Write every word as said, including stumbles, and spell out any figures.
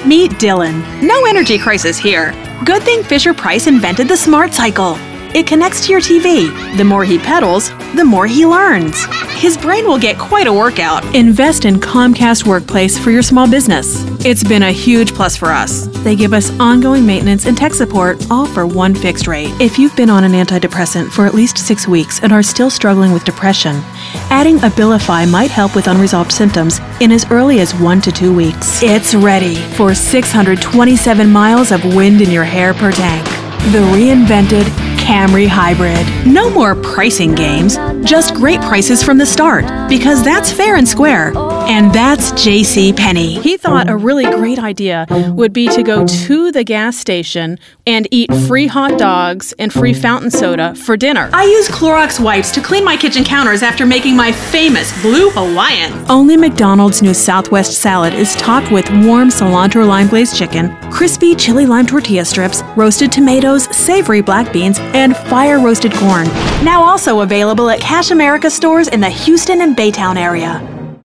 Meet Dylan. No energy crisis here. Good thing Fisher-Price invented the Smart Cycle. It connects to your T V. The more he pedals, the more he learns. His brain will get quite a workout. Invest in Comcast Workplace for your small business. It's been a huge plus for us. They give us ongoing maintenance and tech support, all for one fixed rate. If you've been on an antidepressant for at least six weeks and are still struggling with depression, adding Abilify might help with unresolved symptoms in as early as one to two weeks. It's ready for six hundred twenty-seven miles of wind in your hair per tank. The reinvented Camry Hybrid. No more pricing games, just great prices from the start, because that's fair and square. And that's JCPenney. He thought a really great idea would be to go to the gas station and eat free hot dogs and free fountain soda for dinner. I use Clorox wipes to clean my kitchen counters after making my famous Blue Hawaiian. Only McDonald's new Southwest salad is topped with warm cilantro lime glazed chicken, crispy chili lime tortilla strips, roasted tomatoes, savory black beans, and fire roasted corn. Now also available at Cash America stores in the Houston and Baytown area.